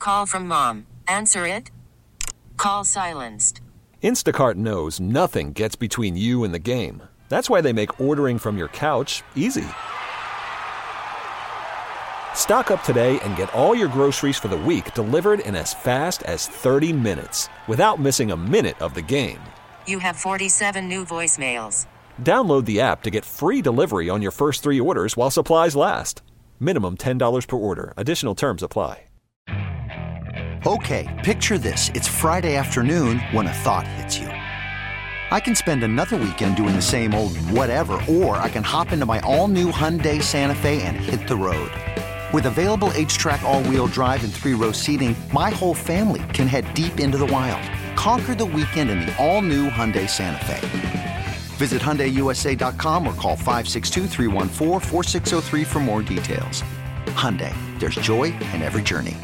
Call from mom. Answer it. Call silenced. Instacart knows nothing gets between you and the game. That's why they make ordering from your couch easy. Stock up today and get all your groceries for the week delivered in as fast as 30 minutes without missing a minute of the game. You have 47 new voicemails. Download the app to get free delivery on your first 3 orders while supplies last. Minimum $10 per order. Additional terms apply. Okay, picture this. It's Friday afternoon when a thought hits you. I can spend another weekend doing the same old whatever, or I can hop into my all-new Hyundai Santa Fe and hit the road. With available H-Track all-wheel drive and 3-row seating, my whole family can head deep into the wild. Conquer the weekend in the all-new Hyundai Santa Fe. Visit HyundaiUSA.com or call 562-314-4603 for more details. Hyundai, there's joy in every journey.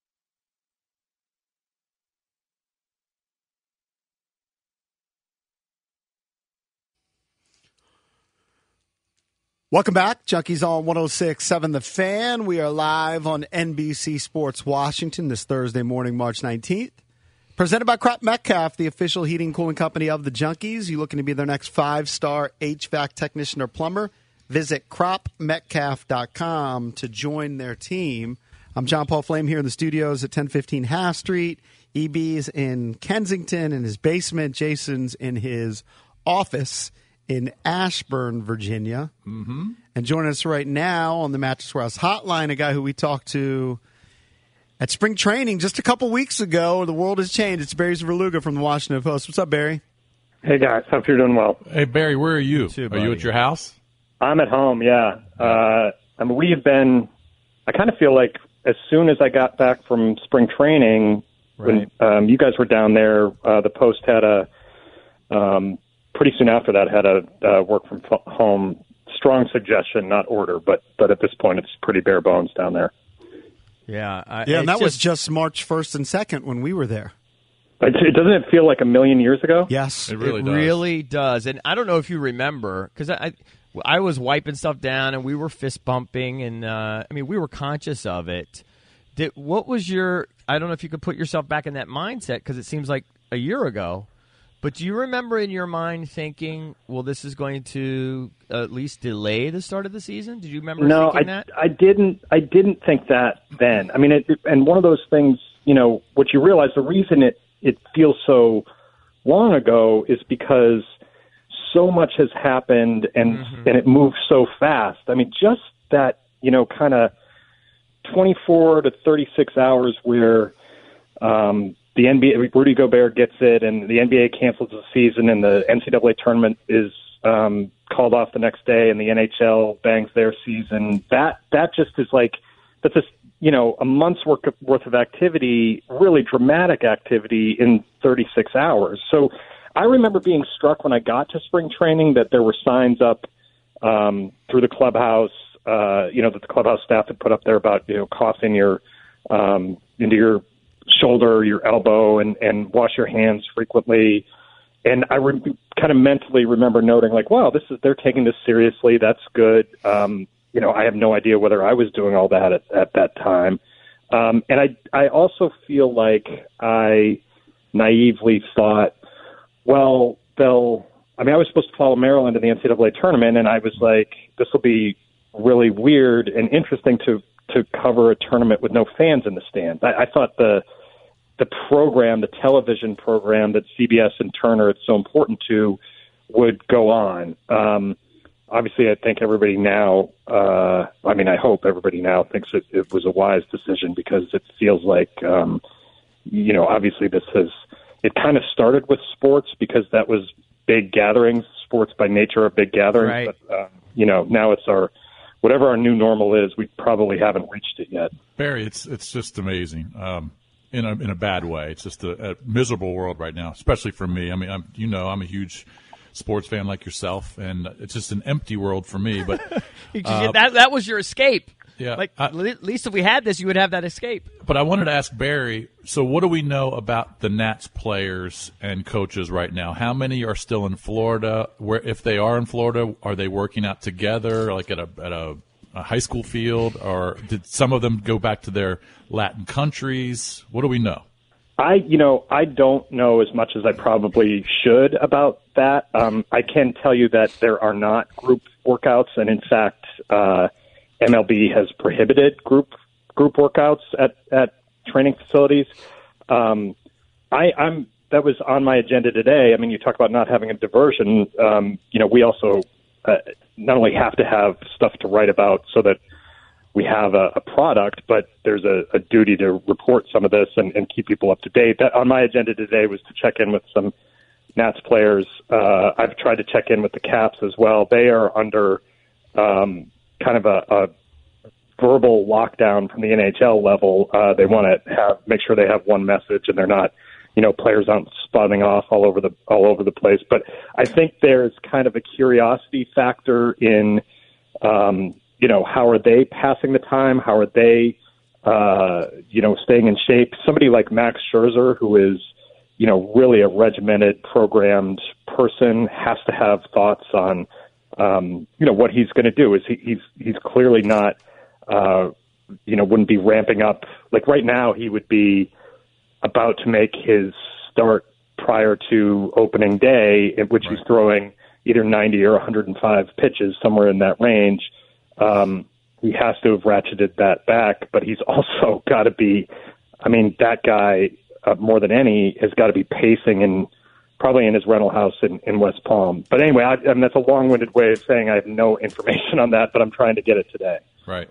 Welcome back. Junkies on 106.7 The Fan. We are live on NBC Sports Washington this Thursday morning, March 19th. Presented by Crop Metcalf, the official heating and cooling company of the Junkies. You looking to be their next 5-star HVAC technician or plumber? Visit cropmetcalf.com to join their team. I'm John Paul Flame here in the studios at 1015 Half Street. EB's in Kensington in his basement. Jason's in his office in Ashburn, Virginia. Mm-hmm. And joining us right now on the Mattress Warehouse hotline, a guy who we talked to at spring training just a couple weeks ago. The world has changed. It's Barry Verluga from the Washington Post. What's up, Barry? Hey, guys. Hope you're doing well. Hey, Barry, where are you? Too, are you at your house? I'm at home, yeah. I kind of feel like as soon as I got back from spring training, right, when you guys were down there, the Post had pretty soon after that, had a work from home, strong suggestion, not order, but at this point, it's pretty bare bones down there. Yeah, and that was just March 1st and 2nd when we were there. Doesn't it feel like a million years ago? Yes, it really does. And I don't know if you remember, because I was wiping stuff down and we were fist bumping, and we were conscious of it. What was I don't know if you could put yourself back in that mindset, because it seems like a year ago. But do you remember in your mind thinking, well, this is going to at least delay the start of the season? Did you remember thinking that? I didn't think that then. I mean, and one of those things, what you realize, the reason it feels so long ago is because so much has happened and it moves so fast. I mean, just that, kind of 24 to 36 hours where the NBA, Rudy Gobert gets it, and the NBA cancels the season, and the NCAA tournament is called off the next day, and the NHL bangs their season. That just is that's just a month's worth of activity, really dramatic activity in 36 hours. So I remember being struck when I got to spring training that there were signs up through the clubhouse, that the clubhouse staff had put up there about coughing into your shoulder, your elbow, and wash your hands frequently. And I kind of mentally remember noting, wow, they're taking this seriously. That's good. I have no idea whether I was doing all that at that time. And I also feel like I naively thought, well, I was supposed to follow Maryland in the NCAA tournament, and I was like, this will be really weird and interesting to cover a tournament with no fans in the stands. I thought the program, the television program that CBS and Turner it's so important to, would go on. Obviously, I think everybody now, I hope everybody now thinks it was a wise decision, because it feels like, obviously it kind of started with sports because that was big gatherings. Sports by nature are big gatherings. Right. But, now it's whatever our new normal is, we probably haven't reached it yet. Barry, it's just amazing. In a bad way. It's just a miserable world right now, especially for me. I mean, I'm a huge sports fan like yourself, and it's just an empty world for me. But that was your escape. Yeah, at least if we had this, you would have that escape. But I wanted to ask Barry, so what do we know about the Nats players and coaches right now? How many are still in Florida? Where, if they are in Florida, are they working out together, like at a a high school field, or did some of them go back to their Latin countries? What do we know? I don't know as much as I probably should about that. I can tell you that there are not group workouts, and in fact, MLB has prohibited group workouts at training facilities. That was on my agenda today. I mean, you talk about not having a diversion. We also not only have to have stuff to write about so that we have a product, but there's a duty to report some of this and keep people up to date. That on my agenda today was to check in with some Nats players. I've tried to check in with the Caps as well. They are under kind of a verbal lockdown from the NHL level. They want to make sure they have one message and they're not, players aren't spouting off all over the place. But I think there's kind of a curiosity factor in, how are they passing the time? How are they, staying in shape? Somebody like Max Scherzer, who is, really a regimented, programmed person, has to have thoughts on, what he's going to do. Is he's clearly not, wouldn't be ramping up. Like right now, he would be about to make his start prior to opening day, in which he's throwing either 90 or 105 pitches, somewhere in that range. He has to have ratcheted that back, but he's also got to be, that guy, more than any, has got to be pacing probably in his rental house in West Palm. But anyway, that's a long-winded way of saying I have no information on that, but I'm trying to get it today. Right.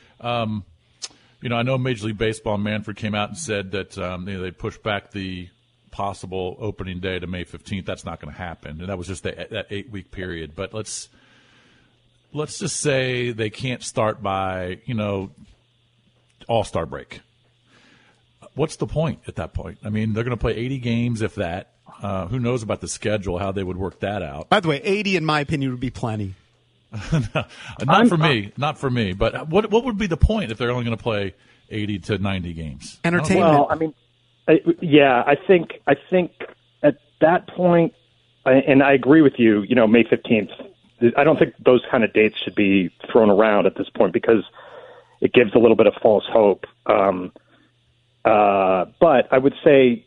I know Major League Baseball, Manfred came out and said that they pushed back the possible opening day to May 15th. That's not going to happen, and that was just that 8-week period. But let's just say they can't start by All-Star break. What's the point at that point? They're going to play 80 games, if that. Who knows about the schedule, how they would work that out. By the way, 80, in my opinion, would be plenty. Not for me. But what would be the point if they're only going to play 80 to 90 games? Entertainment. Well, I think at that point, and I agree with you. May 15th. I don't think those kind of dates should be thrown around at this point because it gives a little bit of false hope. But I would say,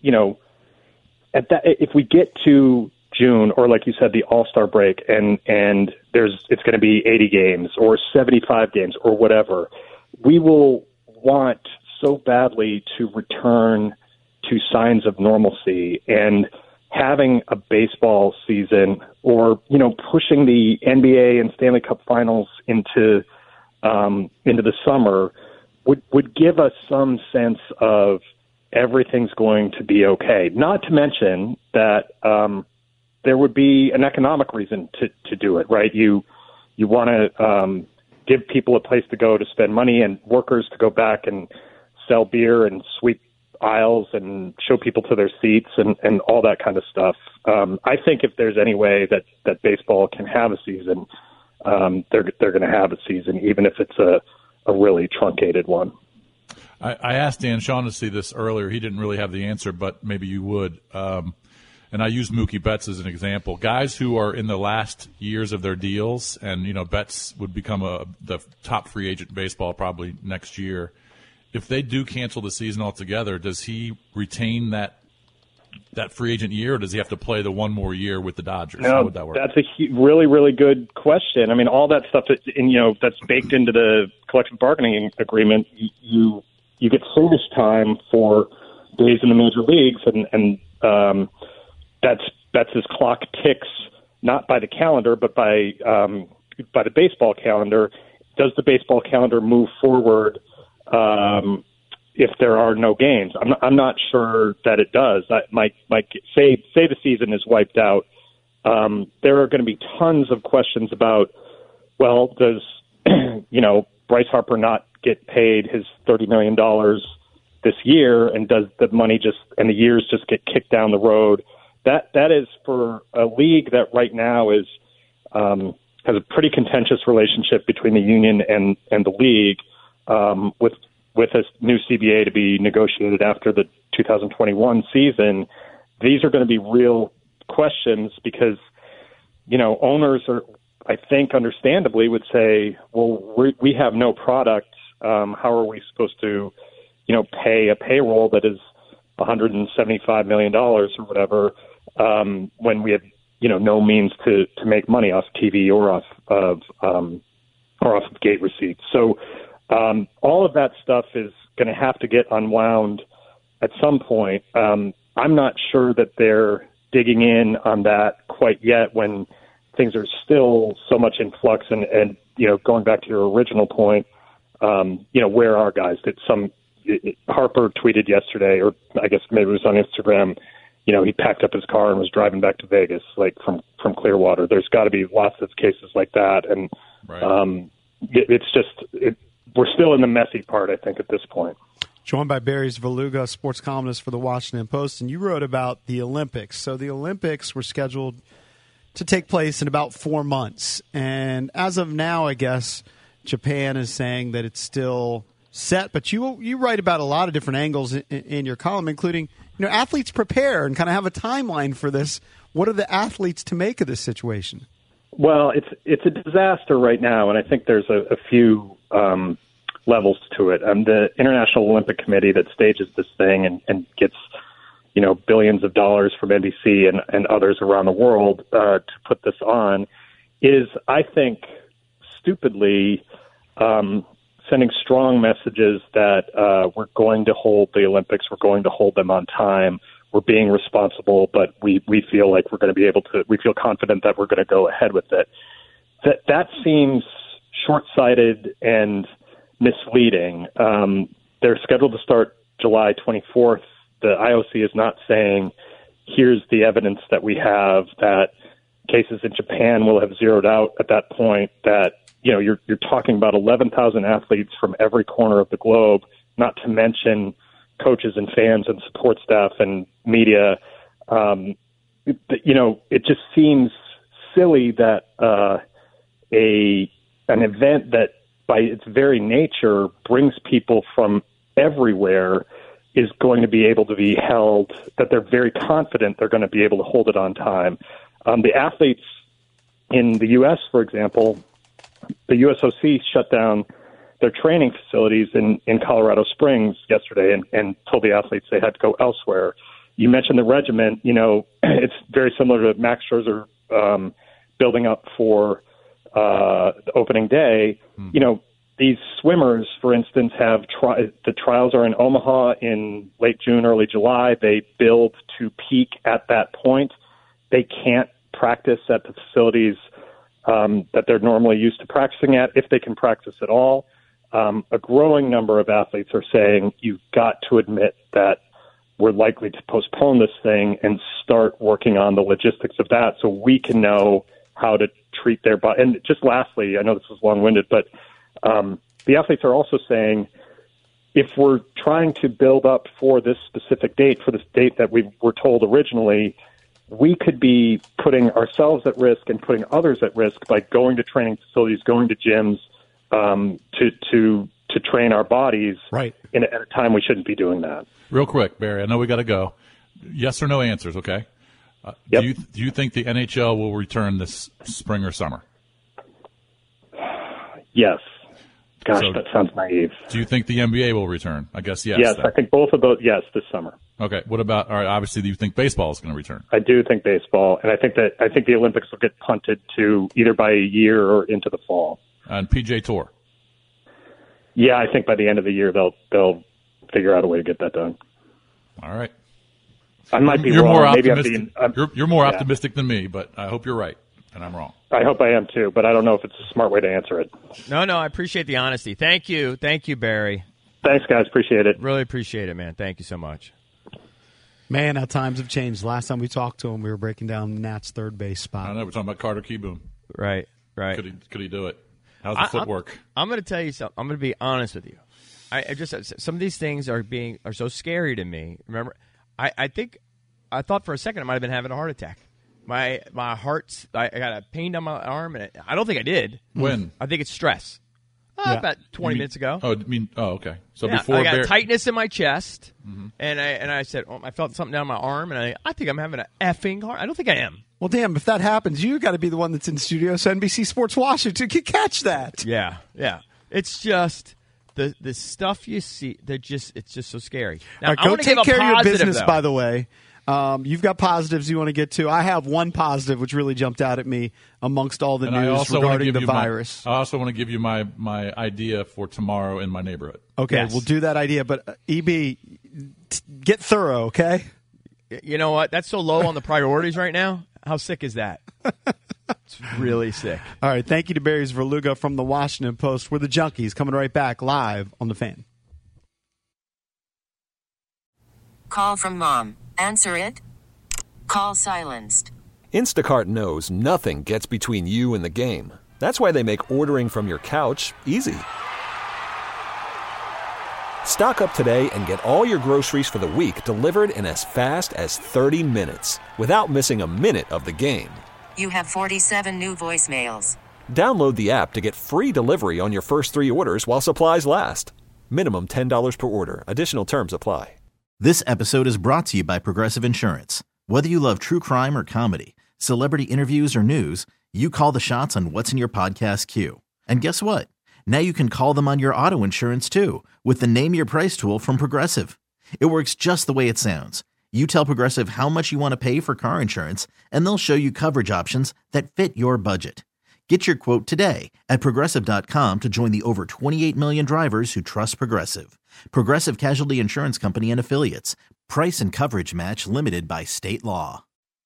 at that, if we get to June, or like you said, the All-Star break, and it's going to be 80 games or 75 games or whatever, we will want so badly to return to signs of normalcy, and having a baseball season, or pushing the NBA and Stanley Cup Finals into the summer would give us some sense of everything's going to be okay. Not to mention that there would be an economic reason to do it, right? You want to give people a place to go to spend money, and workers to go back and sell beer and sweep aisles and show people to their seats and all that kind of stuff. I think if there's any way that baseball can have a season, they're going to have a season, even if it's a really truncated one. I asked Dan Shaughnessy this earlier. He didn't really have the answer, but maybe you would. And I used Mookie Betts as an example. Guys who are in the last years of their deals, and Betts would become the top free agent in baseball probably next year. If they do cancel the season altogether, does he retain that free agent year, or does he have to play the one more year with the Dodgers? No, how would that work? That's a really, really good question. All that stuff that's baked into the collective bargaining agreement. You get service time for days in the major leagues, and that's his clock ticks not by the calendar, but by the baseball calendar. Does the baseball calendar move forward if there are no games? I'm not sure that it does. Say the season is wiped out. There are going to be tons of questions about, well, does Bryce Harper not get paid his $30 million this year, and does the money and the years just get kicked down the road? That is for a league that right now has a pretty contentious relationship between the union and the league, with a new CBA to be negotiated after the 2021 season. These are going to be real questions because owners I think understandably would say, well, we have no product. How are we supposed to, pay a payroll that is $175 million or whatever, when we have, no means to make money off TV or off of gate receipts. So all of that stuff is going to have to get unwound at some point. I'm not sure that they're digging in on that quite yet when things are still so much in flux. And going back to your original point, where are guys? Harper tweeted yesterday, or I guess maybe it was on Instagram, he packed up his car and was driving back to Vegas, like from Clearwater. There's got to be lots of cases like that. And right. We're still in the messy part, I think, at this point. Joined by Barry Svrluga, sports columnist for the Washington Post, and you wrote about the Olympics. So the Olympics were scheduled to take place in about 4 months. And as of now, I guess, Japan is saying that it's still set. But you write about a lot of different angles in your column, including, athletes prepare and kind of have a timeline for this. What are the athletes to make of this situation? Well, it's a disaster right now, and I think there's a few levels to it. The International Olympic Committee that stages this thing and gets billions of dollars from NBC and others around the world to put this on is, I think, stupidly sending strong messages that we're going to hold the Olympics, we're going to hold them on time, we're being responsible, but we feel like we're going to be able to, we feel confident that we're going to go ahead with it. That seems short-sighted and misleading. They're scheduled to start July 24th. The IOC is not saying, here's the evidence that we have that cases in Japan will have zeroed out at that point, that, you're talking about 11,000 athletes from every corner of the globe, not to mention coaches and fans and support staff and media. It just seems silly that an event that by its very nature brings people from everywhere is going to be able to be held, that they're very confident they're going to be able to hold it on time. The athletes in the U.S., for example, the USOC shut down their training facilities in Colorado Springs yesterday and told the athletes they had to go elsewhere. You mentioned the regiment. It's very similar to Max Scherzer building up for the opening day. These swimmers, for instance, have the trials are in Omaha in late June, early July. They build to peak at that point. They can't practice at the facilities that they're normally used to practicing at, if they can practice at all. A growing number of athletes are saying you've got to admit that we're likely to postpone this thing and start working on the logistics of that so we can know how to treat their body. And just lastly, I know this is long-winded, but the athletes are also saying if we're trying to build up for this specific date, for this date that we were told originally, we could be putting ourselves at risk and putting others at risk by going to training facilities, going to gyms to train our bodies right at a time we shouldn't be doing that. Real quick, Barry, I know we got to go. Yes or no answers, okay? Yep. Do you think the NHL will return this spring or summer? Yes. Gosh, that sounds naive. Do you think the NBA will return? I guess yes. Yes, then. I think both of those, yes, this summer. Okay. What about, all right, obviously, do you think baseball is going to return? I do think baseball, and I think the Olympics will get punted to either by a year or into the fall. And PGA Tour? Yeah, I think by the end of the year they'll figure out a way to get that done. All right. I might be you're wrong. More Maybe optimistic. You're more optimistic than me, but I hope you're right, and I'm wrong. I hope I am too, but I don't know if it's a smart way to answer it. No, I appreciate the honesty. Thank you, Barry. Thanks, guys. Appreciate it. Really appreciate it, man. Thank you so much. Man, how times have changed. Last time we talked to him, we were breaking down Nat's third base spot. I know. We're talking about Carter Kieboom. Right. Could he do it? How's the footwork? I'm going to tell you something. I'm going to be honest with you. I just some of these things are so scary to me. Remember, I thought for a second I might have been having a heart attack. My heart's I got a pain down my arm, and I don't think I did. When? I think it's stress. About 20 minutes ago. Okay. So yeah, before I got tightness in my chest, and I said, I felt something down my arm, and I think I'm having an effing heart. I don't think I am. Well, damn, if that happens, you got to be the one that's in studio so NBC Sports Washington can catch that. Yeah. It's just the stuff you see. It's just so scary. Now, All right, go take care of your business, though. by the way. You've got positives you want to get to. I have one positive which really jumped out at me amongst all the news regarding the virus. I also want to give you my idea for tomorrow in my neighborhood. Okay, Yes. we'll do that idea. But, EB, get thorough, okay? You know what? That's so low on the priorities right now. How sick is that? It's really sick. All right, thank you to Barry Verluga from the Washington Post. We're the Junkies, coming right back live on The Fan. Call from mom. Answer it. Call silenced. Instacart knows nothing gets between you and the game. That's why they make ordering from your couch easy. Stock up today and get all your groceries for the week delivered in as fast as 30 minutes without missing a minute of the game. You have 47 new voicemails. Download the app to get free delivery on your first 3 orders while supplies last. Minimum $10 per order. Additional terms apply. This episode is brought to you by Progressive Insurance. Whether you love true crime or comedy, celebrity interviews or news, you call the shots on what's in your podcast queue. And guess what? Now you can call them on your auto insurance too with the Name Your Price tool from Progressive. It works just the way it sounds. You tell Progressive how much you want to pay for car insurance, and they'll show you coverage options that fit your budget. Get your quote today at Progressive.com to join the over 28 million drivers who trust Progressive. Progressive Casualty Insurance Company and Affiliates. Price and coverage match limited by state law.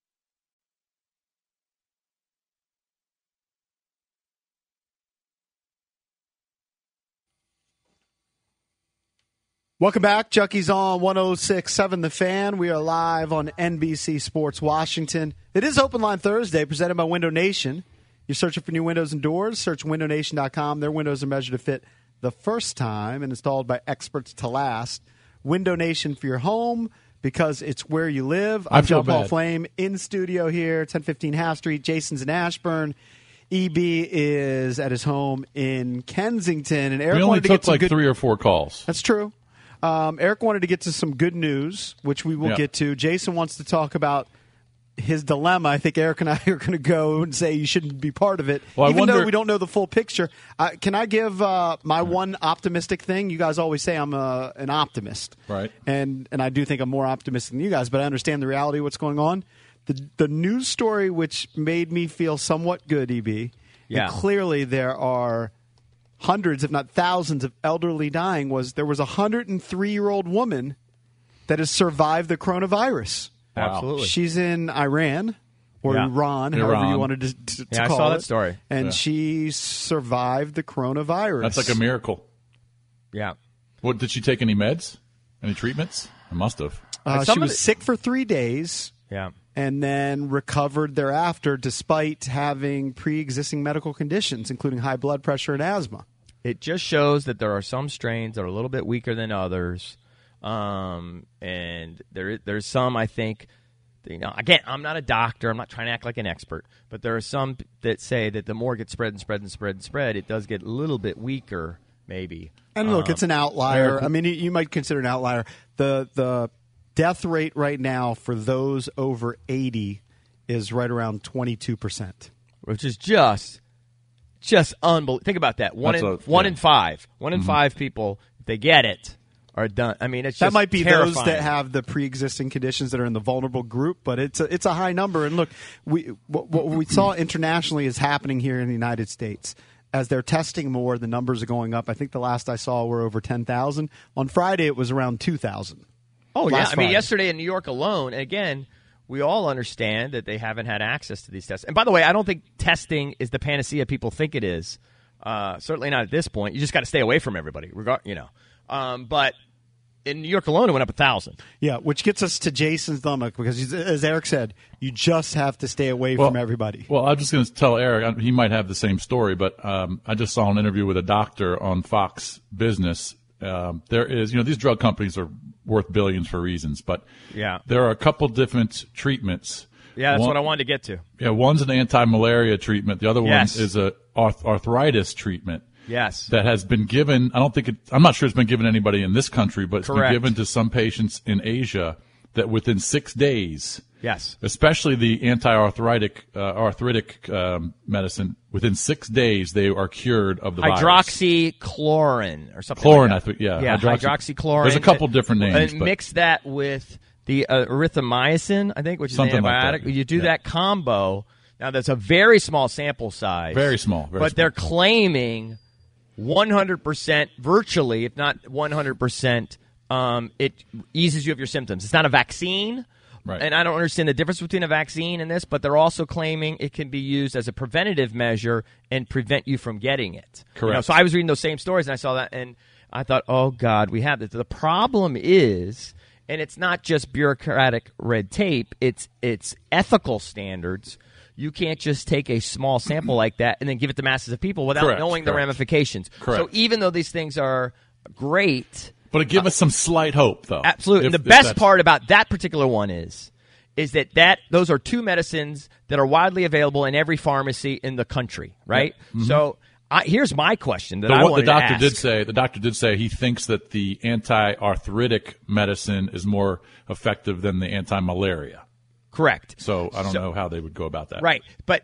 Welcome back. Chucky's on 106.7 The Fan. We are live on NBC Sports Washington. It is Open Line Thursday, presented by Window Nation. You're searching for new windows and doors? Search windownation.com. Their windows are measured to fit the first time and installed by experts to last. Window Nation for your home, because it's where you live. I'm John Paul Flame in studio here, 1015 Half Street. Jason's in Ashburn. EB is at his home in Kensington. And Eric we only took like 3 or 4 calls. That's true. Eric wanted to get to some good news, which we will get to. Jason wants to talk about his dilemma. I think Eric and I are going to go and say you shouldn't be part of it, even though we don't know the full picture. Can I give my one optimistic thing? You guys always say I'm an optimist, right? And I do think I'm more optimistic than you guys, but I understand the reality of what's going on. The news story which made me feel somewhat good, EB, and clearly there are hundreds, if not thousands, of elderly dying, there was a 103-year-old woman that has survived the coronavirus. Wow. Absolutely. She's in Iran or Iran, however you wanted to call it. I saw that story. And she survived the coronavirus. That's like a miracle. Yeah. What, did she take any meds? Any treatments? I must have. She was sick for 3 days. Yeah. And then recovered thereafter despite having pre-existing medical conditions, including high blood pressure and asthma. It just shows that there are some strains that are a little bit weaker than others. And there's some, I think, again, I'm not a doctor. I'm not trying to act like an expert. But there are some that say that the more it gets spread and spread and spread and spread, it does get a little bit weaker, maybe. And look, it's an outlier. I mean, you might consider an outlier. The death rate right now for those over 80 is right around 22%. Which is just unbelievable. Think about that. One in five people, if they get it, are done. I mean, it's just that might be terrifying. Those that have the pre-existing conditions that are in the vulnerable group, but it's a high number. And look, what we saw internationally is happening here in the United States. As they're testing more, the numbers are going up. I think the last I saw were over 10,000. On Friday, it was around 2,000. Oh, yeah. I mean, yesterday in New York alone, again, we all understand that they haven't had access to these tests. And by the way, I don't think testing is the panacea people think it is. Certainly not at this point. You just got to stay away from everybody, But in New York alone, it went up 1,000. Yeah, which gets us to Jason's dilemma because, as Eric said, you just have to stay away from everybody. Well, I'm just going to tell Eric, he might have the same story, but I just saw an interview with a doctor on Fox Business. There is, these drug companies are worth billions for reasons, but there are a couple different treatments. Yeah, that's what I wanted to get to. Yeah, one's an anti-malaria treatment. The other one is a arthritis treatment. Yes. That has been given, I'm not sure it's been given to anybody in this country, but it's been given to some patients in Asia that within 6 days Yes. Especially the anti-arthritic medicine. Within 6 days, they are cured of the virus. Hydroxychloroquine or something Chlorine, like that. I think, yeah. Yeah, hydroxychloroquine. There's a couple different names. And mix that with the erythromycin, I think, which is an Something antibiotic. like that. You do that combo. Now, that's a very small sample size. Very small. But they're claiming 100%, virtually, if not 100%, it eases you of your symptoms. It's not a vaccine. Right. And I don't understand the difference between a vaccine and this, but they're also claiming it can be used as a preventative measure and prevent you from getting it. Correct. So I was reading those same stories, and I saw that, and I thought, oh, God, we have this. The problem is, and it's not just bureaucratic red tape, it's ethical standards. You can't just take a small sample like that and then give it to masses of people without knowing the ramifications. Correct. So even though these things are great... But it gives us some slight hope, though. Absolutely. And the best part about that particular one is that those are two medicines that are widely available in every pharmacy in the country, right? Yeah. Mm-hmm. So here's my question that I wanted to ask. The doctor did say he thinks that the anti-arthritic medicine is more effective than the anti-malaria. Correct. So I don't know how they would go about that. Right. But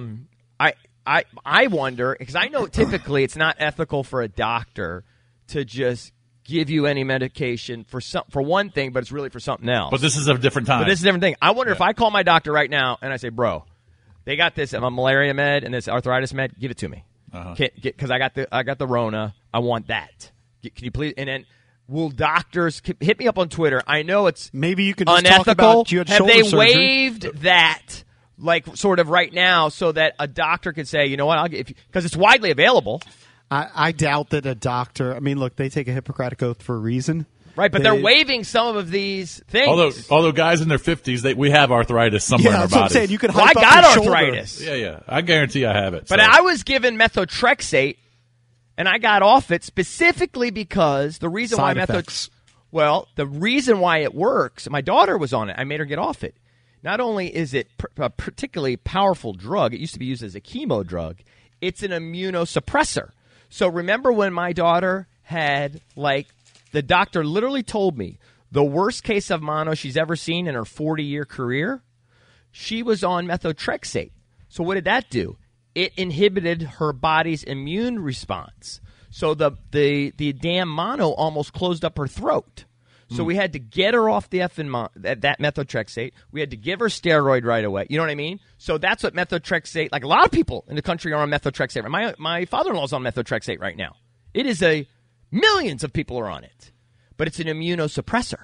I wonder, because I know typically it's not ethical for a doctor to just give you any medication for one thing, but it's really for something else. But this is a different time. But this is a different thing. I wonder if I call my doctor right now and I say, bro, they got this malaria med and this arthritis med, give it to me. Because I got the Rona. I want that. Can you please? And then will doctors hit me up on Twitter? I know it's maybe you can just unethical. Talk about you had Have they surgery. waived that, like sort of right now, so that a doctor could say, you know what, I'll give, because it's widely available. I doubt that a doctor. I mean, look, they take a Hippocratic oath for a reason, right? But they're waiving some of these things. Although guys in their 50s, we have arthritis somewhere in our that's what I'm bodies. saying. You could. I got arthritis. Yeah. I guarantee I have it. But I was given methotrexate, and I got off it specifically because the reason Side why effects. the reason why it works. My daughter was on it. I made her get off it. Not only is it a particularly powerful drug, it used to be used as a chemo drug. It's an immunosuppressor. So remember when my daughter had, the doctor literally told me the worst case of mono she's ever seen in her 40-year career? She was on methotrexate. So what did that do? It inhibited her body's immune response. So the damn mono almost closed up her throat. So we had to get her off the that methotrexate. We had to give her steroid right away. You know what I mean? So that's what methotrexate, a lot of people in the country are on methotrexate. My father-in-law's on methotrexate right now. It is millions of people are on it. But it's an immunosuppressor.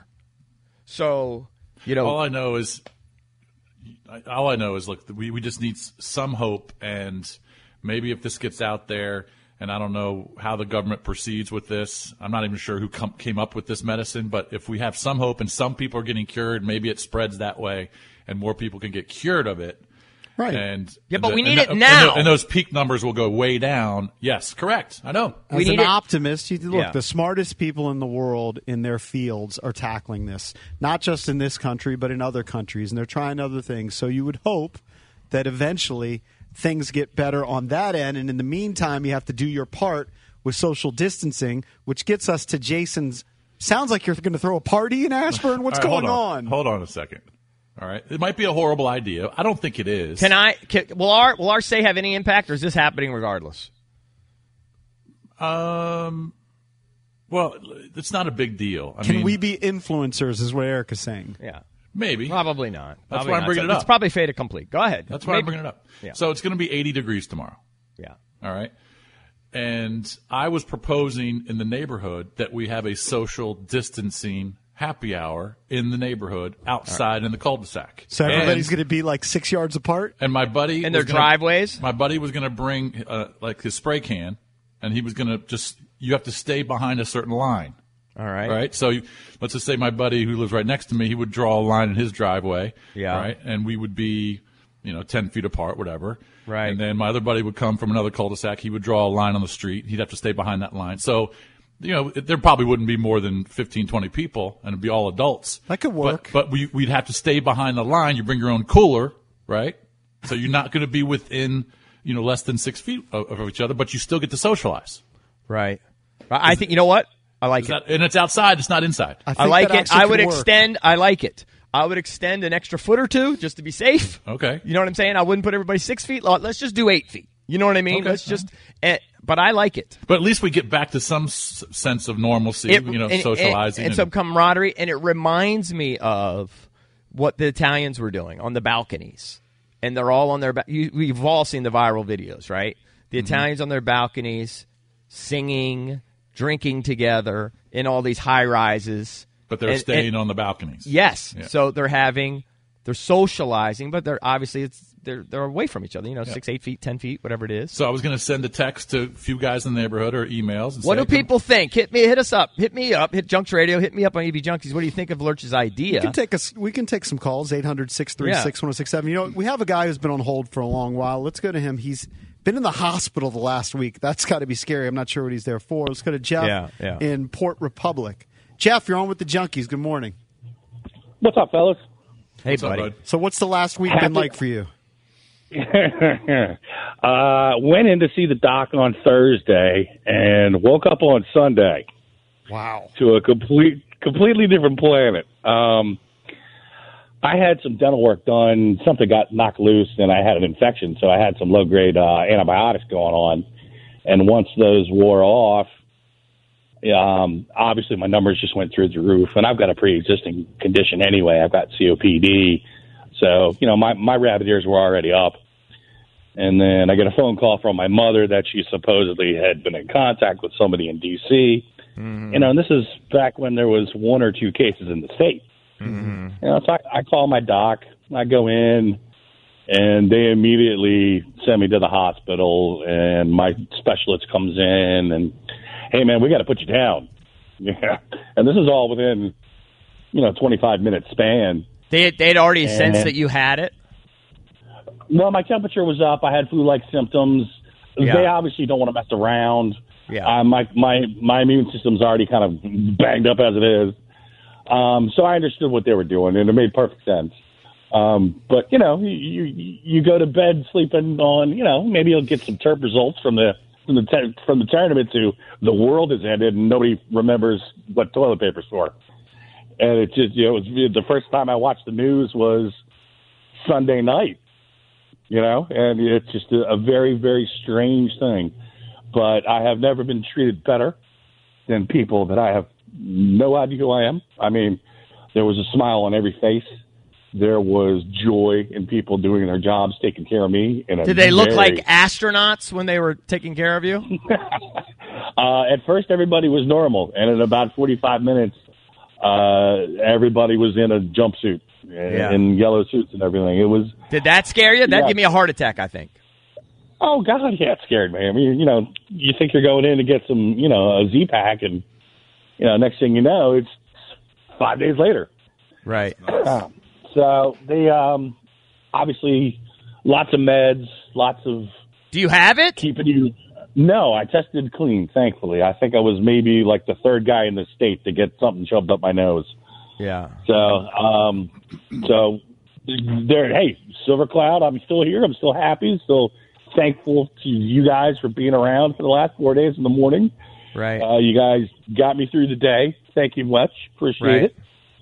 So, All I know is, look, we just need some hope, and maybe if this gets out there, and I don't know how the government proceeds with this. I'm not even sure who came up with this medicine, but if we have some hope and some people are getting cured, maybe it spreads that way and more people can get cured of it. Right. But we need it now. And those peak numbers will go way down. Yes, correct. I know. As an optimist, the smartest people in the world in their fields are tackling this, not just in this country, but in other countries, and they're trying other things. So you would hope that eventually things get better on that end, and in the meantime, you have to do your part with social distancing, which gets us to Jason's. Sounds like you're going to throw a party in Ashburn. What's going on? Hold on a second. All right, it might be a horrible idea. I don't think it is. Will our say have any impact, or is this happening regardless? Well, it's not a big deal. Can we be influencers? Is what Eric is saying. Yeah. Maybe. Probably not. That's why I'm bringing it up. It's probably fait accompli. Go ahead. That's why I'm bringing it up. Yeah. So it's going to be 80 degrees tomorrow. Yeah. All right. And I was proposing in the neighborhood that we have a social distancing happy hour in the neighborhood outside in the cul-de-sac. So everybody's going to be 6 yards apart? And my buddy... In their driveways? My buddy was going to bring his spray can, and he was going to you have to stay behind a certain line. All right. Right? So let's just say my buddy who lives right next to me, he would draw a line in his driveway. Yeah. Right? And we would be, 10 feet apart, whatever. Right. And then my other buddy would come from another cul-de-sac. He would draw a line on the street. He'd have to stay behind that line. So, there probably wouldn't be more than 15, 20 people, and it'd be all adults. That could work. But we'd have to stay behind the line. You bring your own cooler, right? So you're not going to be within, less than 6 feet of each other, but you still get to socialize. Right. I think, you know what? I like it. And it's outside. It's not inside. I like it. I would extend. I like it. I would extend an extra foot or two just to be safe. Okay. You know what I'm saying? I wouldn't put everybody 6 feet. Let's just do 8 feet. You know what I mean? Okay. Let's just. But I like it. But at least we get back to some sense of normalcy, socializing. And some camaraderie. And it reminds me of what the Italians were doing on the balconies. And they're all on their we've all seen the viral videos, right? The Italians on their balconies singing, drinking together in all these high rises. But they're staying on the balconies. Yes. Yeah. So they're socializing, but they're obviously they're away from each other, 6, 8 feet, 10 feet, whatever it is. So I was going to send a text to a few guys in the neighborhood or emails. And what do people think? Hit us up. Hit me up. Hit Junks Radio. Hit me up on EB Junkies. What do you think of Lurch's idea? We can take some calls, 800-636-1067. We have a guy who's been on hold for a long while. Let's go to him. He's been in the hospital the last week. That's got to be scary. I'm not sure what he's there for. Let's go to Jeff in Port Republic. Jeff, you're on with the Junkies. Good morning. What's up, fellas? Hey, What's buddy. up, bud? So what's the last week been like for you? Went in to see the doc on Thursday and woke up on Sunday. Wow. To a completely different planet. I had some dental work done. Something got knocked loose, and I had an infection, so I had some low-grade antibiotics going on. And once those wore off, obviously my numbers just went through the roof, and I've got a pre-existing condition anyway. I've got COPD. So, my rabbit ears were already up. And then I get a phone call from my mother that she supposedly had been in contact with somebody in D.C. Mm-hmm. And this is back when there was 1 or 2 cases in the state. Mm-hmm. So I call my doc. I go in, and they immediately send me to the hospital, and my specialist comes in, and, hey, man, we got to put you down. Yeah. And this is all within, 25-minute span. They'd already sensed that you had it? Well, my temperature was up. I had flu-like symptoms. Yeah. They obviously don't want to mess around. Yeah. My immune system's already kind of banged up as it is. So I understood what they were doing, and it made perfect sense. But, you go to bed sleeping on, maybe you'll get some TERP results from the tournament to the world has ended and nobody remembers what toilet paper's for. And it just, it was the first time I watched the news was Sunday night, and it's just a very, very strange thing. But I have never been treated better than people that I have no idea who I am. I mean, there was a smile on every face. There was joy in people doing their jobs, taking care of me. Did they look like astronauts when they were taking care of you? At first, everybody was normal. And in about 45 minutes, everybody was in a jumpsuit and yellow suits and everything. It was. Did that scare you? That'd give me a heart attack, I think. Oh, God, yeah, it scared me. I mean, you think you're going in to get some, a Z-Pack, and, next thing you know, it's 5 days later. Right. So they obviously lots of meds, lots of. Do you have it? Keeping you. No, I tested clean. Thankfully, I think I was maybe like the third guy in the state to get something shoved up my nose. Yeah. So there. Hey, Silver Cloud, I'm still here. I'm still happy. Still thankful to you guys for being around for the last 4 days in the morning. Right. You guys got me through the day. Thank you much. Appreciate it.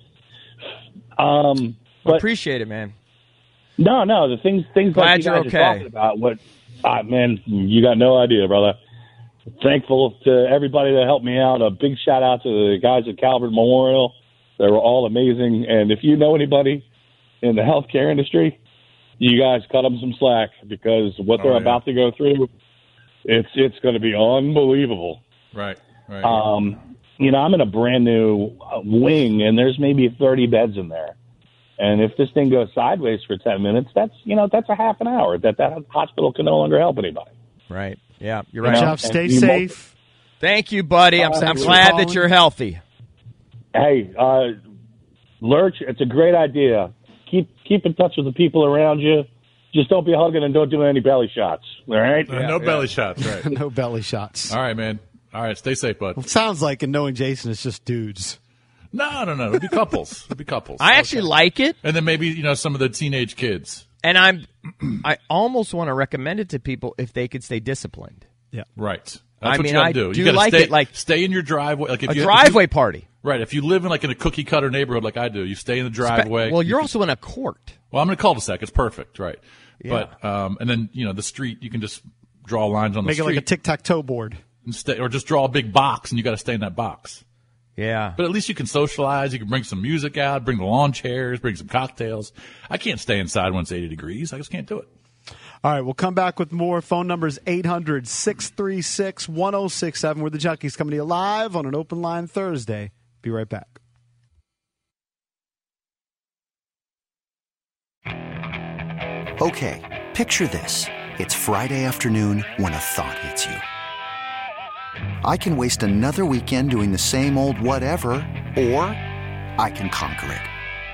But, appreciate it, man. No, the things Glad like you you're guys okay. are talking about. Man, you got no idea, brother. Thankful to everybody that helped me out. A big shout out to the guys at Calvert Memorial. They were all amazing. And if you know anybody in the healthcare industry, you guys cut them some slack because what they're about to go through, it's going to be unbelievable. Right. I'm in a brand new wing, and there's maybe 30 beds in there. And if this thing goes sideways for 10 minutes, that's a half an hour that hospital can no longer help anybody. Right. Yeah, you're right. Jeff, stay safe. Thank you, buddy. I'm glad that you're healthy. Hey, Lurch, it's a great idea. Keep in touch with the people around you. Just don't be hugging and don't do any belly shots. All right? No belly shots, right. No belly shots. All right, man. All right, stay safe, bud. Well, it sounds like, and knowing Jason, it's just dudes. No. It'll be couples. I actually like it. And then maybe, some of the teenage kids. And I almost want to recommend it to people if they could stay disciplined. Yeah. Right. That's what you gotta do. do You gotta like stay, it, like stay in your driveway. Like if a you, driveway party. Right. If you live in a cookie cutter neighborhood like I do, you stay in the driveway. Well, you're also in a court. Well, I'm in a cul-de-sac. It's perfect. Right. Yeah. But and then the street, you can just draw lines on the Make street. it like a tic-tac-toe board. Or just draw a big box, and you got to stay in that box. Yeah. But at least you can socialize. You can bring some music out, bring the lawn chairs, bring some cocktails. I can't stay inside when it's 80 degrees. I just can't do it. All right, we'll come back with more. Phone numbers 800-636-1067. We're the Junkies coming to you live on an open line Thursday. Be right back. Okay, picture this. It's Friday afternoon when a thought hits you. I can waste another weekend doing the same old whatever, or I can conquer it.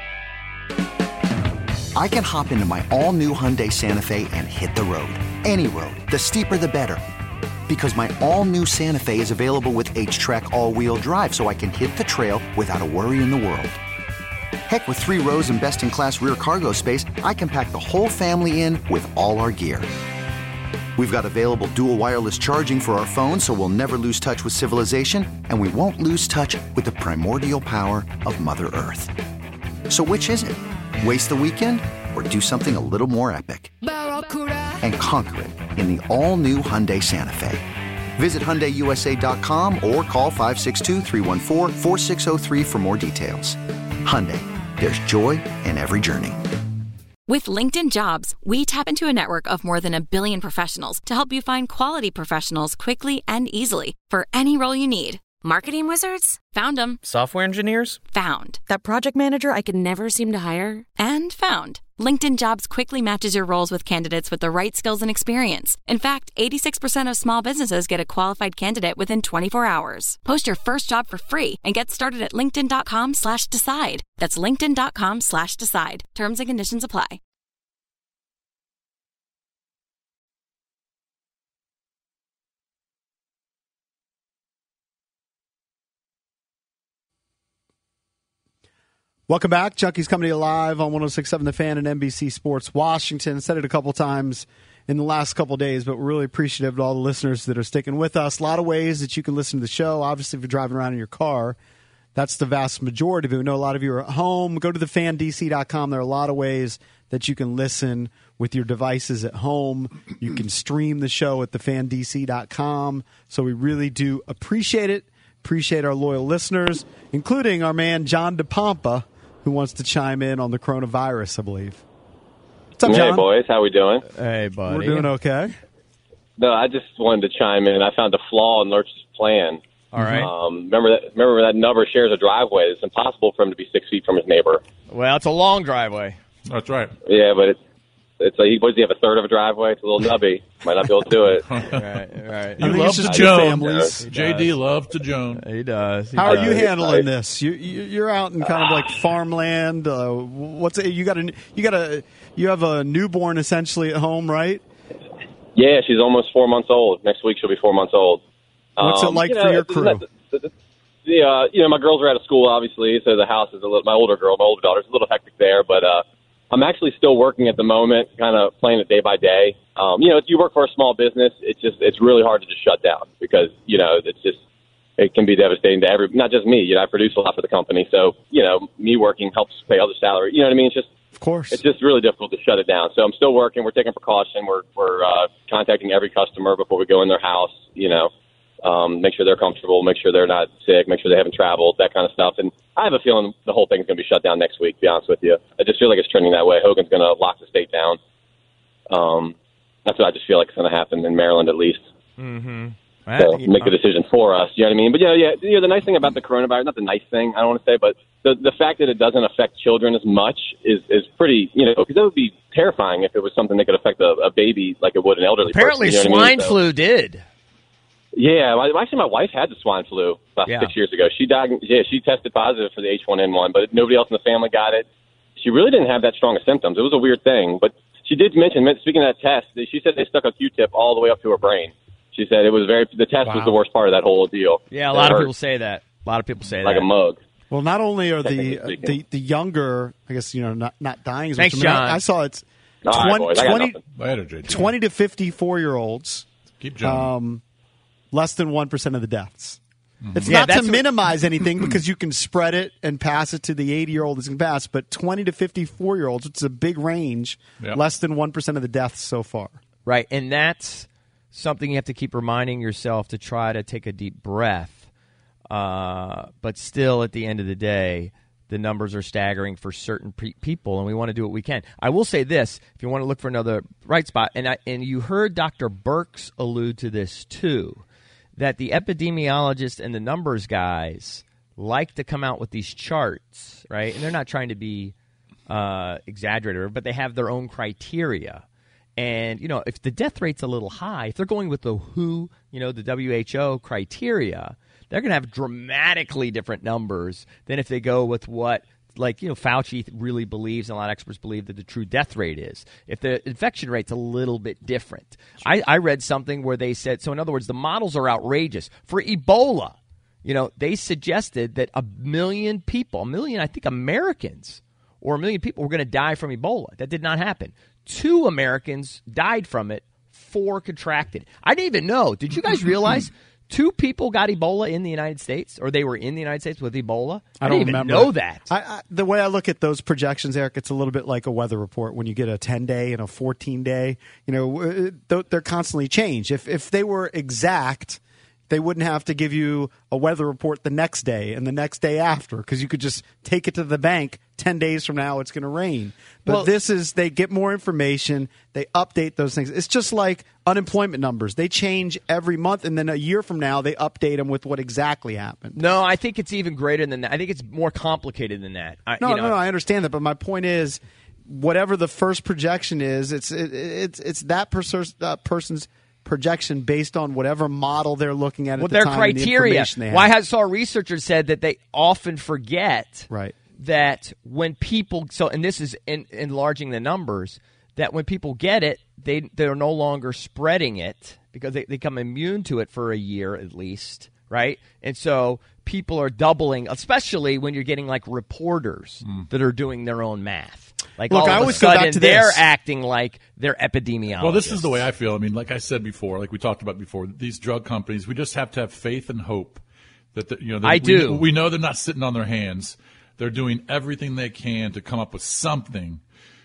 I can hop into my all-new Hyundai Santa Fe and hit the road. Any road. The steeper, the better. Because my all-new Santa Fe is available with H-Track all-wheel drive, so I can hit the trail without a worry in the world. Heck, with 3 rows and best-in-class rear cargo space, I can pack the whole family in with all our gear. We've got available dual wireless charging for our phones, so we'll never lose touch with civilization, and we won't lose touch with the primordial power of Mother Earth. So which is it? Waste the weekend or do something a little more epic? And conquer it in the all-new Hyundai Santa Fe. Visit HyundaiUSA.com or call 562-314-4603 for more details. Hyundai, there's joy in every journey. With LinkedIn Jobs, we tap into a network of more than 1 billion professionals to help you find quality professionals quickly and easily for any role you need. Marketing wizards? Found them. Software engineers? Found. That project manager I could never seem to hire? And found. LinkedIn Jobs quickly matches your roles with candidates with the right skills and experience. In fact, 86% of small businesses get a qualified candidate within 24 hours. Post your first job for free and get started at linkedin.com/decide. That's linkedin.com/decide. Terms and conditions apply. Welcome back. Junkies coming to you live on 106.7 The Fan and NBC Sports Washington. Said it a couple times in the last couple days, but we're really appreciative to all the listeners that are sticking with us. A lot of ways that you can listen to the show. Obviously, if you're driving around in your car, that's the vast majority of it. We know a lot of you are at home. Go to thefandc.com. There are a lot of ways that you can listen with your devices at home. You can stream the show at thefandc.com. So we really do appreciate it. Appreciate our loyal listeners, including our man John DePompa, who wants to chime in on the coronavirus, I believe. What's up, John? Hey, boys. How we doing? Hey, buddy. We're doing okay. No, I just wanted to chime in. I found a flaw in Lurch's plan. All right. Remember that Nubber shares a driveway. It's impossible for him to be 6 feet from his neighbor. Well, it's a long driveway. That's right. Yeah, but it's like, what does he have, a third of a driveway? It's a little nubby. Might not be able to do it. Right. You love to Joan. JD loves to Joan. He does. How are you handling this? You're out in kind of like farmland. You have a newborn essentially at home, right? Yeah, she's almost 4 months old. Next week she'll be 4 months old. What's it like for your crew? My girls are out of school, obviously, so the house is my older daughter's a little hectic there, but I'm actually still working at the moment, kind of playing it day by day. You work for a small business. It's really hard to just shut down because, it can be devastating to not just me. I produce a lot for the company. So, me working helps pay other salary. You know what I mean? Of course. It's just really difficult to shut it down. So I'm still working. We're taking precaution. We're contacting every customer before we go in their house, make sure they're comfortable, make sure they're not sick, make sure they haven't traveled, that kind of stuff. And I have a feeling the whole thing's going to be shut down next week, to be honest with you. I just feel like it's trending that way. Hogan's going to lock the state down. That's what I just feel like is going to happen in Maryland, at least. Mm-hmm. So make the decision for us. You know what I mean? But the nice thing about the coronavirus, not the nice thing, I don't want to say, but the fact that it doesn't affect children as much is pretty, because that would be terrifying if it was something that could affect a baby like it would an elderly Apparently person. swine flu did. Yeah, actually, my wife had the swine flu about 6 years ago. She tested positive for the H1N1, but nobody else in the family got it. She really didn't have that strong of symptoms. It was a weird thing, but she did mention, speaking of that test, she said they stuck a Q-tip all the way up to her brain. She said the test was the worst part of that whole deal. Yeah, a lot of people say that. Like a mug. Well, not only are the younger, I guess, not dying as Thanks, much. John. I saw it's 20 to 54-year-olds. Keep John. Less than 1% of the deaths. It's Yeah, not to that's what- minimize anything because you can spread it and pass it to the 80-year-old as can pass, but 20 to 54-year-olds, which is a big range, Yep. less than 1% of the deaths so far. Right, and that's something you have to keep reminding yourself to try to take a deep breath. But still, at the end of the day, the numbers are staggering for certain people, and we want to do what we can. I will say this, if you want to look for another bright spot, and you heard Dr. Birx allude to this too, that the epidemiologists and the numbers guys like to come out with these charts, right? And they're not trying to be exaggerated, but they have their own criteria. And, if the death rate's a little high, if they're going with the WHO, the WHO criteria, they're going to have dramatically different numbers than if they go with what, Fauci really believes and a lot of experts believe that the true death rate is. If the infection rate's a little bit different. I read something where they said, so in other words, the models are outrageous. For Ebola, they suggested that 1 million people, I think Americans, or 1 million people were going to die from Ebola. That did not happen. 2 Americans died from it, 4 contracted. I didn't even know. Did you guys realize 2 people got Ebola in the United States, or they were in the United States with Ebola? I don't didn't even remember know it. that. The way I look at those projections, Eric, it's a little bit like a weather report when you get a 10-day and a 14-day. They're constantly changed. If they were exact, they wouldn't have to give you a weather report the next day and the next day after because you could just take it to the bank 10 days from now it's going to rain. But they get more information, they update those things. It's just like unemployment numbers. They change every month, and then a year from now they update them with what exactly happened. No, I think it's even greater than that. I think it's more complicated than that. No, I understand that, but my point is, whatever the first projection is, it's that person's projection based on whatever model they're looking at the their time criteria. And the information they have. Well, I saw researchers said that they often forget right. that when people and this is enlarging the numbers, that when people get it, they're no longer spreading it because they become immune to it for a year at least, right? And so people are doubling, especially when you're getting like reporters that are doing their own math. Like Look, all I of a always go back sudden to they're this. acting like they're epidemiologists. Well, this is the way I feel. I mean, like I said before, like we talked about before, these drug companies, we just have to have faith and hope that we know they're not sitting on their hands. They're doing everything they can to come up with something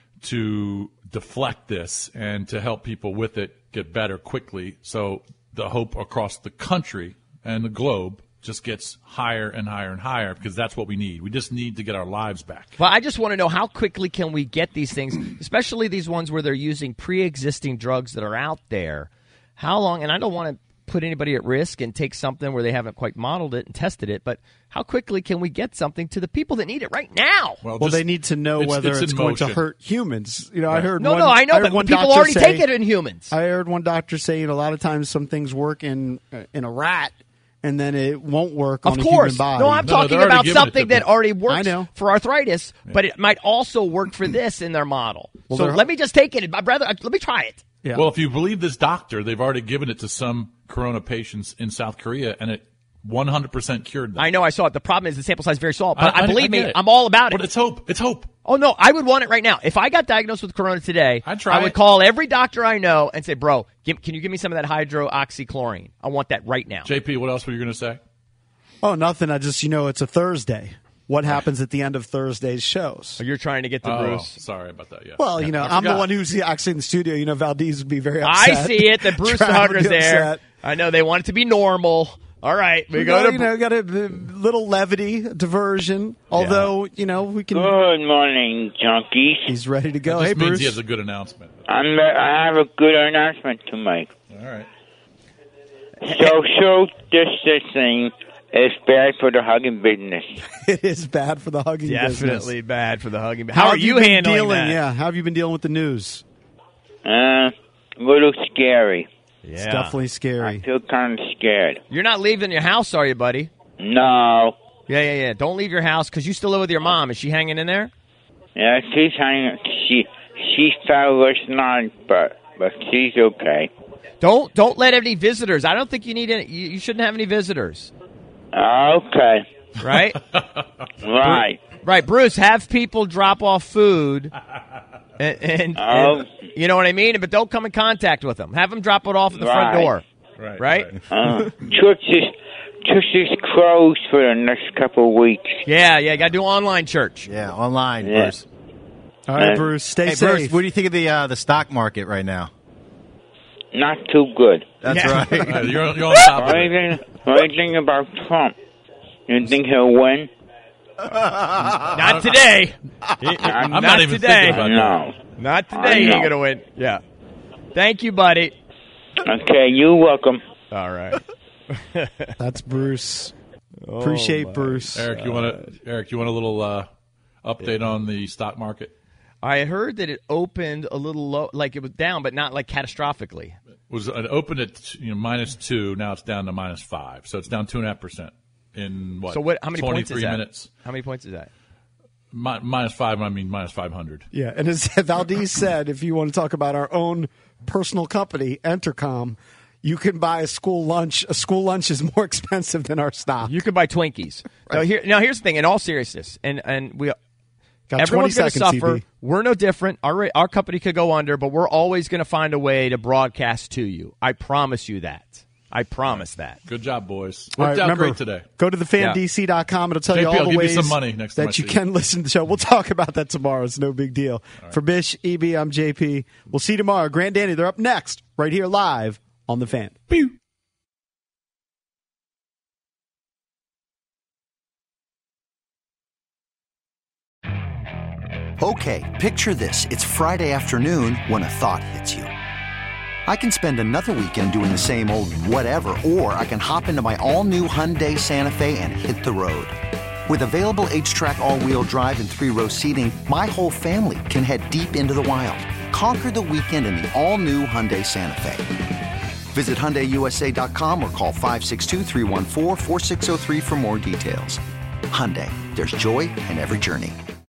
to deflect this and to help people with it get better quickly. So the hope across the country and the globe just gets higher and higher and higher because that's what we need. We just need to get our lives back. Well, I just want to know how quickly can we get these things, especially these ones where they're using pre-existing drugs that are out there. How long, and I don't want to put anybody at risk and take something where they haven't quite modeled it and tested it, but how quickly can we get something to the people that need it right now? Well, they need to know whether it's going to hurt humans. Right. I heard I know, but people already take it in humans. I heard one doctor say a lot of times some things work in a rat, and then it won't work on a human body. No, I'm talking about something that already works for arthritis, Yeah. but it might also work for this in their model. Well, so let me just take it. Let me try it. Yeah. Well, if you believe this doctor, they've already given it to some corona patients in South Korea, and it 100% cured them. I know, I saw it. The problem is the sample size is very small, but believe me, get it. I'm all about it. But it's hope. It's hope. Oh, no, I would want it right now. If I got diagnosed with corona today, I would call every doctor I know and say, bro, can you give me some of that hydroxychloroquine? I want that right now. JP, what else were you going to say? Oh, nothing. I just, it's a Thursday. What happens at the end of Thursday's shows? So you're trying to get to Bruce. Sorry about that, yeah. Well, I'm the one who's actually in the studio. Valdez would be very upset. I see it, that Bruce Hugger's there. I know, they want it to be normal. All right, we got a little levity, diversion. Although, we can. Good morning, junkies. He's ready to go. That Hey, just means Bruce. he has a good announcement. I have a good announcement to make. All right. Social distancing is bad for the hugging business. It is bad for the hugging business. Definitely bad for the hugging business. How are you handling that? Yeah, how have you been dealing with the news? A little scary. Yeah. It's definitely scary. I feel kind of scared. You're not leaving your house, are you, buddy? No. Yeah. Don't leave your house because you still live with your mom. Is she hanging in there? Yeah, she's hanging. She fell last night, but she's okay. Don't let any visitors. I don't think you need any. You shouldn't have any visitors. Okay. Right? Right. Right, Bruce, have people drop off food and you know what I mean? But don't come in contact with them. Have them drop it off at the front door. Right? Church is closed for the next couple of weeks. Yeah, got to do online church. Yeah, online, Yeah. Bruce. All right, Bruce, stay safe. Bruce, what do you think of the stock market right now? Not too good. That's right. You're on top of What do you think about Trump? You think he'll win? Not today. I'm not even thinking about No. Not today. He ain't going to win. Yeah. Thank you, buddy. Okay, you're welcome. All right. That's Bruce. Appreciate Bruce. Eric, you want a little update on the stock market? I heard that it opened a little low, like it was down, but not like catastrophically. It opened at -2. Now it's down to -5. So it's down 2.5% in what? So what? How many points is 23 that? minutes. How many points is that? -5. I mean -500. Yeah, and as Valdez said, if you want to talk about our own personal company, Entercom, you can buy a school lunch. A school lunch is more expensive than our stock. You can buy Twinkies. Right. Now here's the thing. In all seriousness, and we. Got Everyone's 20 going to seconds, suffer. CB. We're no different. Our company could go under, but we're always going to find a way to broadcast to you. I promise you that. I promise that. Good job, boys. All right, Worked out remember, great today. Go to thefandc.com. It'll tell you JP, all I'll the give ways you some money next time I that you see can listen to the show. We'll talk about that tomorrow. It's no big deal. For Bish, EB, I'm JP. We'll see you tomorrow. Grand Danny, they're up next, right here live on The Fan. Pew. Okay, picture this. It's Friday afternoon when a thought hits you. I can spend another weekend doing the same old whatever, or I can hop into my all-new Hyundai Santa Fe and hit the road. With available H-Track all-wheel drive and 3-row seating, my whole family can head deep into the wild. Conquer the weekend in the all-new Hyundai Santa Fe. Visit HyundaiUSA.com or call 562-314-4603 for more details. Hyundai, there's joy in every journey.